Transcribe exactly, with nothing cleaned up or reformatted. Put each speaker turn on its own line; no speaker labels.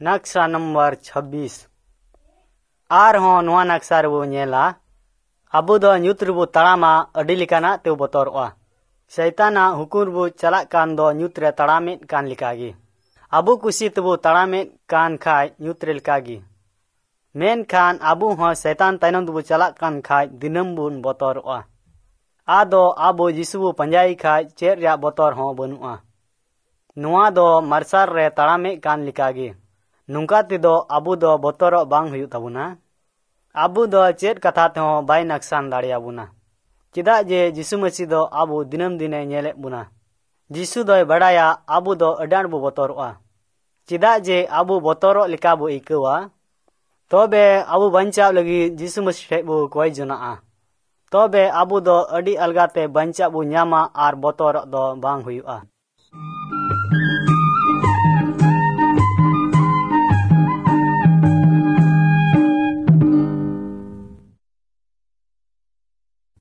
नक्शा नंबर छब्बीस आर हों नवा नक्शा रेबो नेला अबो दो ᱧᱩᱛ ᱨᱮᱵᱚ ᱛᱟᱲᱟᱢᱟ ᱟᱹᱰᱤ ᱞᱮᱠᱟᱱᱟᱜ ᱛᱮ ᱵᱚᱛᱚᱨᱚᱜᱼᱟ शैताना हुकुम ᱨᱮᱵᱚ ᱪᱟᱞᱟᱜ ᱠᱟᱱ ᱫᱚ ᱧᱩᱛ ᱨᱮ ᱛᱟᱲᱟᱢᱮᱫ ᱠᱟᱱ ᱞᱮᱠᱟᱜᱮ ᱟᱵᱚ ᱠᱩᱥᱤ ᱛᱮᱵᱚ ᱛᱟᱲᱟᱢᱮᱫ ᱠᱟᱱ ᱠᱷᱟᱡ ᱧᱩᱛ ᱨᱮ ᱞᱮᱠᱟᱜᱮ ᱢᱮᱱᱠᱷᱟᱱ ᱟᱵᱚ ᱦᱚᱸ शैतान ᱛᱟᱭᱱᱚᱢ ᱛᱮᱵᱚ ᱪᱟᱞᱟᱜ ᱠᱟᱱ ᱠᱷᱟᱡ ᱫᱤᱱᱟᱹᱢ ᱵᱚᱱ ᱵᱚᱛᱚᱨᱚᱜᱼᱟ ᱟᱫᱚ ᱟᱵᱚ ᱡᱤᱥᱩ ᱵᱚ ᱯᱟᱸᱡᱟᱭ ᱠᱷᱟᱡ ᱪᱮᱫ ᱨᱮᱭᱟᱜ ᱵᱚᱛᱚᱨ ᱦᱚᱸ ᱵᱟᱹᱱᱩᱜᱼᱟ ᱱᱚᱣᱟ ᱫᱚ ᱢᱟᱨᱥᱟᱞ ᱨᱮ ᱛᱟᱲᱟᱢᱮᱫ ᱠᱟᱱ ᱞᱮᱠᱟᱜᱮ ᱱᱚᱝᱠᱟ ᱛᱮᱫᱚ ᱟᱵᱚ ᱫᱚ ᱵᱚᱛᱚᱨᱚᱜ ᱵᱟᱝ ᱦᱩᱭᱩᱜ ᱛᱟᱵᱚᱱᱟ ᱟᱵᱚ ᱫᱚ ᱪᱮᱫ ᱠᱟᱛᱷᱟ ᱛᱮᱦᱚᱸ ᱵᱟᱭ ᱱᱟᱠᱥᱟᱱ ᱫᱟᱲᱮᱭᱟᱵᱚᱱᱟ ᱪᱮᱫᱟᱜ ᱡᱮ ᱡᱤᱥᱩ ᱢᱟᱹᱥᱤ ᱫᱚ ᱟᱵᱚ ᱫᱤᱱᱟᱹᱢ ᱫᱤᱱᱮ ᱧᱮᱞᱮᱫ ᱵᱚᱱᱟ जिसु दोय बड़ाया आबू दो अडान बो बतोरआ चिदा जे आबू बतोरो लेका बो इकवा तबे आबू बंचाव लगी जिसु मसीह बो कोय जुनाआ तबे आबू दो अडी अलगाते बंचा बो न्यामा आर बतोर दो बांग हुयुआ।